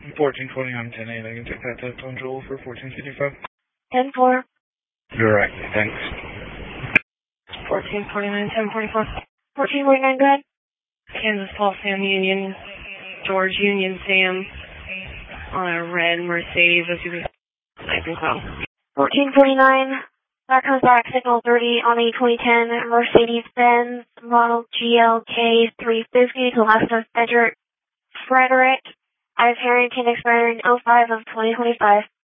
1420 on 10-8. I can take that test on Joel for 1455. 10-4. You're right. Thanks. 1449, 1044. 1449, go ahead. Kansas Paul Sam Union, George Union Sam, on a red Mercedes SUV. Nice and close. 1449. That comes back, signal 30 on a 2010 Mercedes-Benz model GLK 350 to last of Frederick F. Harrington, expiring 05 of 2025.